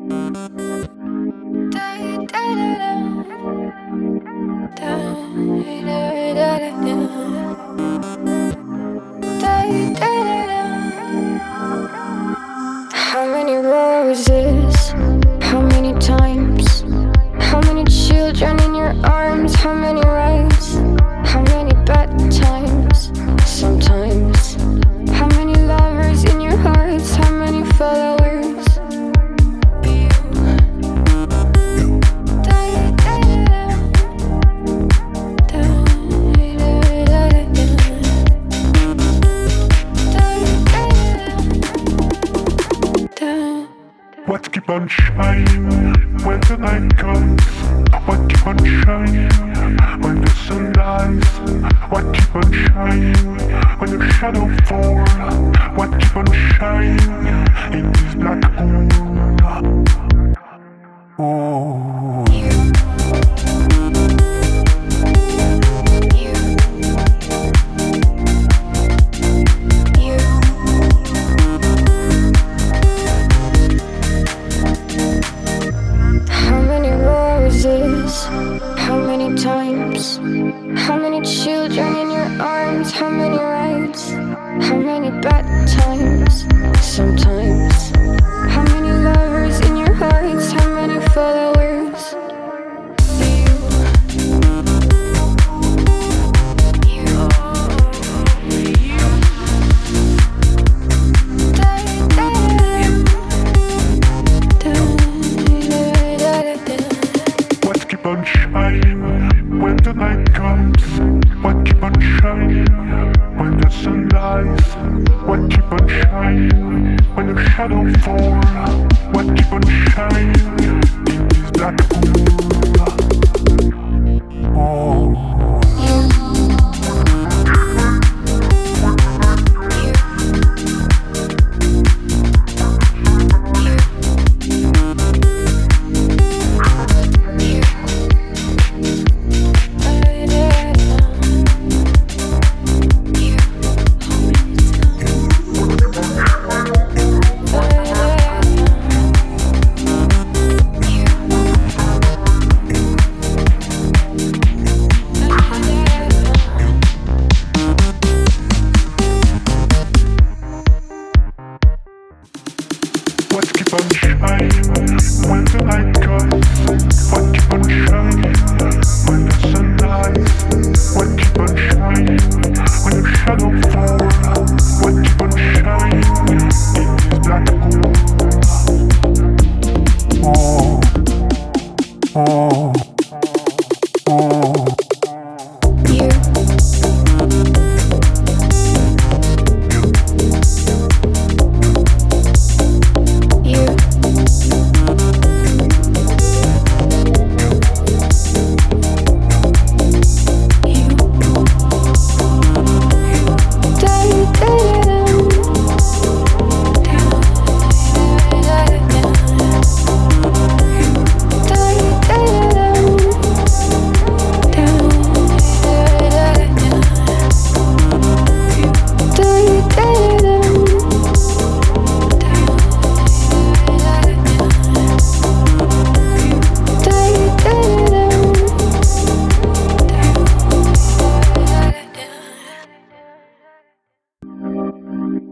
How many roses? How many times? How many children in your arms? How many rides? How many bad times? Sometimes. How many lovers in your hearts? How many followers? What keep on shining when the night comes? What keep on shining when the sun dies? What keep on shining when the shadow falls? What keep on shining in this black hole? Oh. How many times? How many children in your arms? How many rides? How many bad times? Sometimes. How many lovers in your hearts? How many followers? Keep on shining when the night comes? What keep on shining when the sun dies? What keep on shining when the shadow falls? What keep on shining in this black hole? Oh. What keep on shining when the light comes? What keep on shining when the sun dies? What keep on shining when the shadow falls? What keep on shining in this black hole?